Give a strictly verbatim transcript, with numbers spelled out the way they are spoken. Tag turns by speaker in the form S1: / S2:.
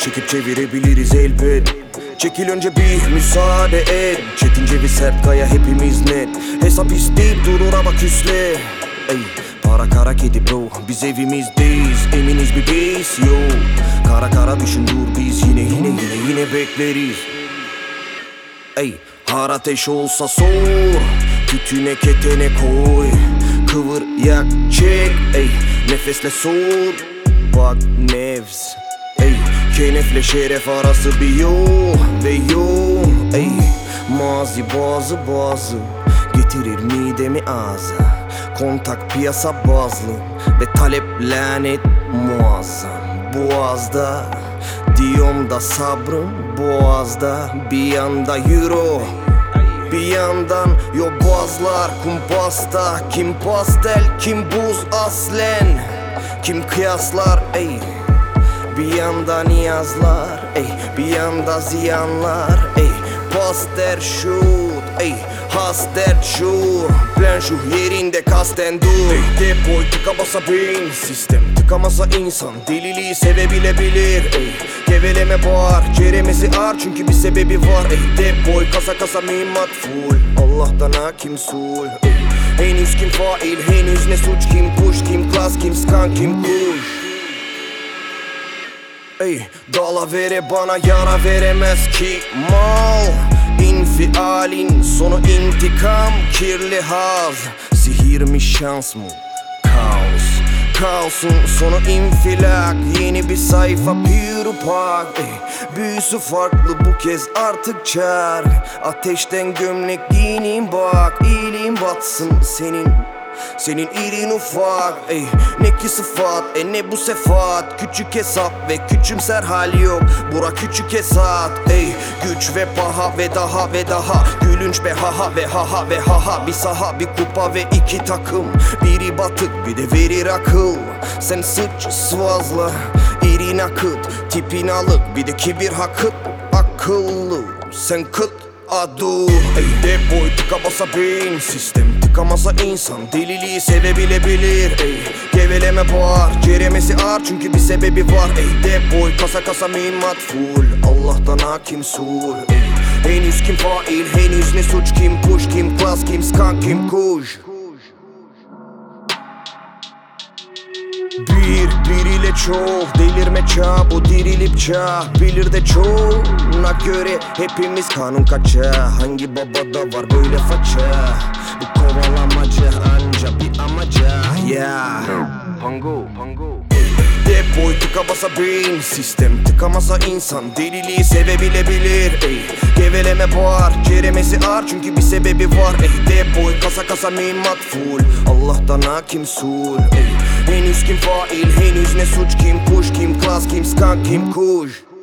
S1: çekip çevirebiliriz elbet. Çekil önce bir müsaade et. Çetince bir sert kaya hepimiz net. Hesap isteyip durur ama küsle. Ey, para kara kedi bro, biz evimizdeyiz. Eminiz bir beis yo. Kara kara düşün dur, biz yine yine yine yine bekleriz. Ey, har ateş olsa sor, tütüne ketene koy. Kıvır yak çek, ey, nefesle sor. Bak nefs, ey, kenefle şeref arası bir yol ve yol. Ey, mazi bazı bazı getirir midemi ağza. Kontak piyasa bazlı ve talep lanet muazzam. Boğazda diyorum da sabrım boğazda. Bir yanda euro, bir yandan yobazlar kumpasta. Kim pastel, kim buz aslen, kim kıyaslar ey. Bir yanda niyazlar ey, bir yanda ziyanlar ey. Poster shoot ey, haster şu. Plan şu yerinde kasten dur ey. Depoy tıka basa beyin, sistem tıkamasa insan deliliği sevebilebilir ey. Geveleme bağır, ceremesi ağır çünkü bir sebebi var ey. Depoy kasa kasa mühimmat full, Allah'tan hakim sul ey. Henüz kim fail, henüz ne suç, kim push, kim klas, kim skan, kim kuş. Ey, dala vere bana yara veremez ki mal. İnfialin sonu intikam, kirli haz. Sihir mi şans mı? Kaos. Kaosun sonu infilak. Yeni bir sayfa pure pak ey. Büyüsü farklı bu kez artık çağır. Ateşten gömlek giyineyim bak. İyiliğin batsın senin, senin irin ufak ey. Ne ki sıfat e ne bu sefaat. Küçük hesap ve küçümser hal yok. Bura küçük hesap ey. Güç ve paha ve daha ve daha. Gülünç be haha ve haha ve haha. Bir saha bir kupa ve iki takım. Biri batık bir de verir akıl. Sen sıç sıvazla irin akıt. Tipin alık bir de kibir hakıt. Akıllı sen kıt adu ey. Depoy tıka basa beyin, sistem tıkamasa insan deliliği sevebilebilir ey. Geveleme bağır, ceremesi ağır çünkü bir sebebi var ey. Depoy kasa kasa mühimmat full, Allah'tan hakim sul ey. Henüz kim fail, henüz ne suç, kim push, kim klas, kim skan, kim kuş. Bir, bir ile çok delirme çağ. Bu dirilip çağ bilir de çoğuna göre hepimiz kanun kaça. Hangi babada var böyle faça? Bu kovalamaca anca bir amaca. Yeah. Pango, pango. Depoy tıka basa beyin, sistem tıkamasa insan deliliği sevebilebilir ey. Geveleme bağır, ceremesi ağır çünkü bir sebebi var ey. Depoy kasa kasa mühimmat full, Allah'tan hakim sul ey. Henüz kim fail, henüz ne suç, kim push, kim klas, kim skan, kim kuş.